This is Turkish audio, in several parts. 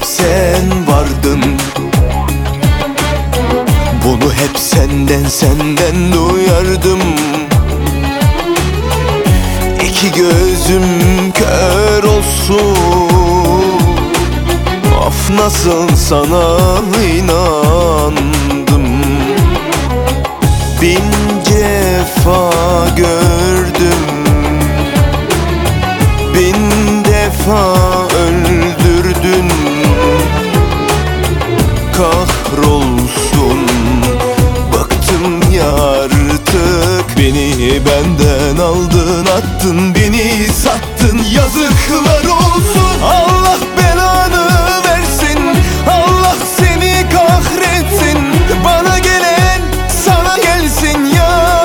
hep sen vardın. Bunu hep senden duyardım. İki gözüm kör olsun, of nasıl sana inandım. Bin cefa gördüm, bin defa öldürdün. Kahrolsun, bıktım ya artık. Beni benden aldın, attın, beni sattın. Yazıklar olsun, Allah belanı versin, Allah seni kahretsin. Bana gelen sana gelsin ya.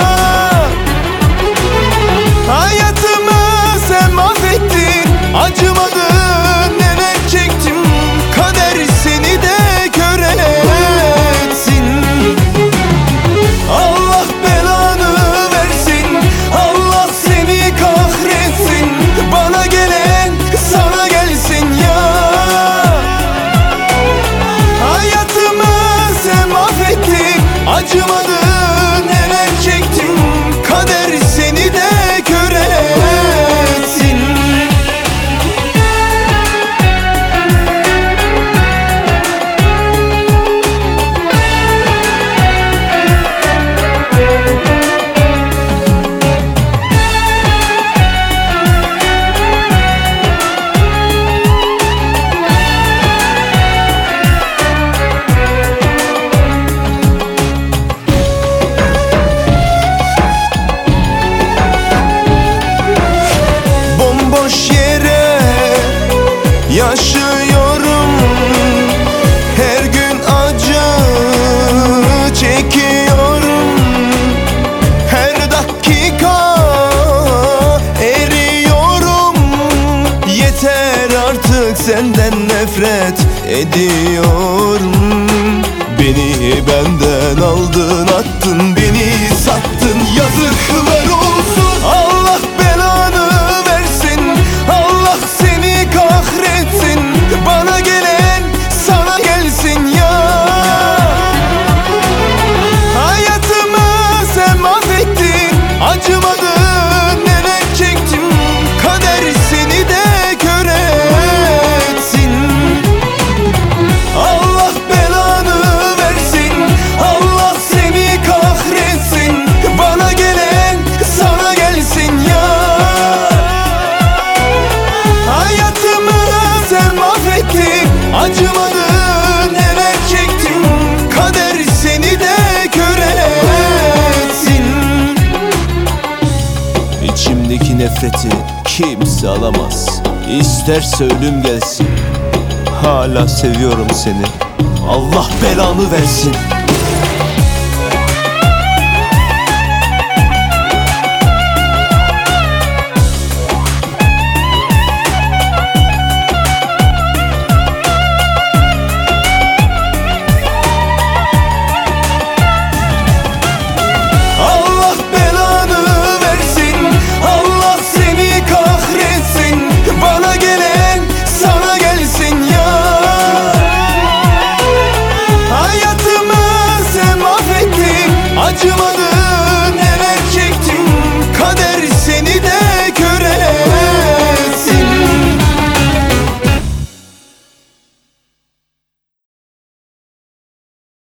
Hayatımı sen mahvettin, acımadın, neler çektim. Kader seni de kör etsin. Allah belanı versin, Allah seni kahretsin. Bana gelen sana gelsin ya. Hayatımı sen mahvettin, acımadın, neler çektim. Kader seni de kör etsin. Bomboş yere yaşıyorum, her gün acı çekiyorum. Her dakika eriyorum. Yeter artık, senden nefret ediyorum. Beni benden aldın, attın, beni sattın. Yazıklar olsun, Allah belanı versin, Allah seni kahretsin. Bana gelen sana gelsin ya. Hayatımı sen mahvettin, acımadın, neler çektim. Kader seni de kör etsin. Allah belanı versin, Allah seni kahretsin. Bana gelen sana gelsin ya. Hayatımı sen mahvettin, acımadın, neler çektim. Kader seni de kör etsin. İçimdeki nefreti kimse alamaz. İsterse ölüm gelsin, hala seviyorum seni. Allah belanı versin.